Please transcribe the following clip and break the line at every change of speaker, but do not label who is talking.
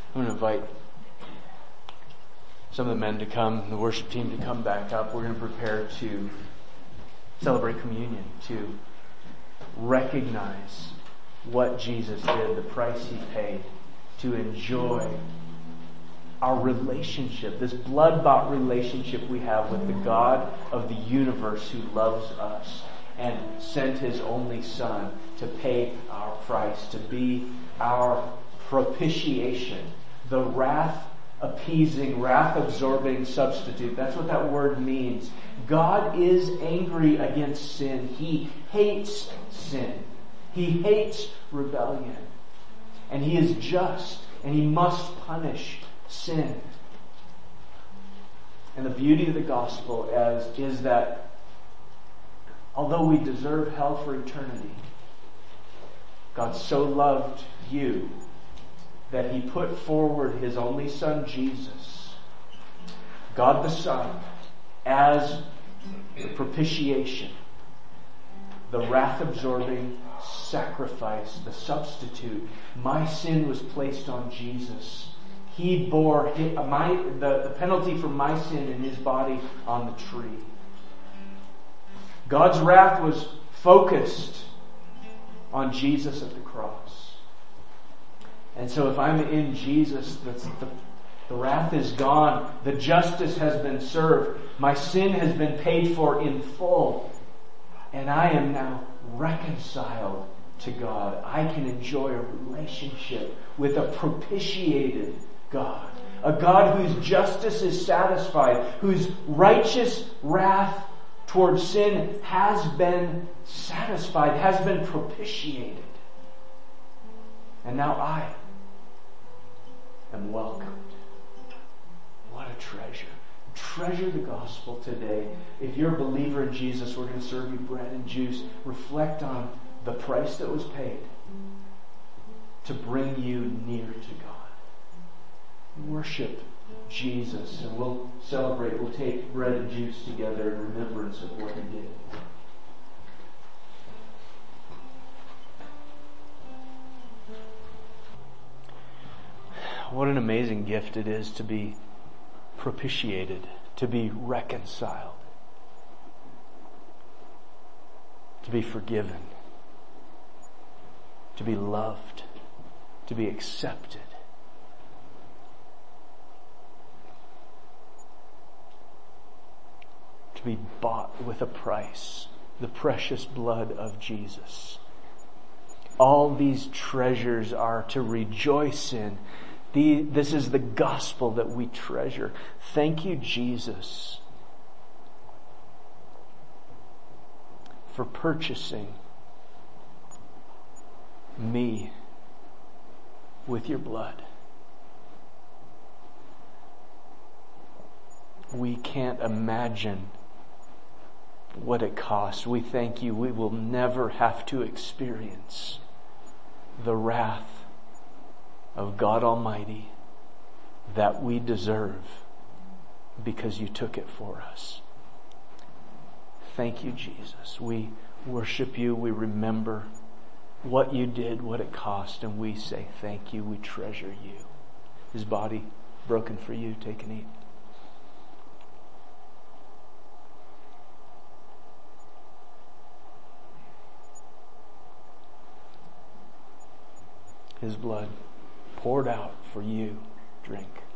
I'm going to invite some of the men to come, the worship team to come back up. We're going to prepare to celebrate communion, to recognize what Jesus did, the price He paid, to enjoy our relationship, this blood-bought relationship we have with the God of the universe who loves us and sent His only Son to pay our price, to be our propitiation, the wrath-appeasing, wrath-absorbing substitute. That's what that word means. God is angry against sin. He hates sin. He hates rebellion. And He is just, and He must punish sin. And the beauty of the gospel is that although we deserve hell for eternity, God so loved you that He put forward His only Son, Jesus, God the Son, as the propitiation, the wrath-absorbing sacrifice, the substitute. My sin was placed on Jesus. He bore the penalty for my sin in His body on the tree. God's wrath was focused on Jesus at the cross. And so if I'm in Jesus, the wrath is gone. The justice has been served. My sin has been paid for in full. And I am now reconciled to God. I can enjoy a relationship with a propitiated God. A God whose justice is satisfied, whose righteous wrath towards sin has been satisfied, has been propitiated. And now I am welcomed. What a treasure. Treasure the gospel today. If you're a believer in Jesus, we're going to serve you bread and juice. Reflect on the price that was paid to bring you near to God. Worship Jesus, and we'll celebrate. We'll take bread and juice together in remembrance of what He did. What an amazing gift it is to be propitiated, to be reconciled, to be forgiven, to be loved, to be accepted. To be bought with a price, the precious blood of Jesus. All these treasures are to rejoice in. This is the gospel that we treasure. Thank you, Jesus, for purchasing me with your blood. We can't imagine what it costs. We thank you. We will never have to experience the wrath of God Almighty that we deserve because you took it for us. Thank you, Jesus. We worship you. We remember what you did, what it cost, and we say thank you. We treasure you. His body broken for you. Take and eat. His blood poured out for you. Drink.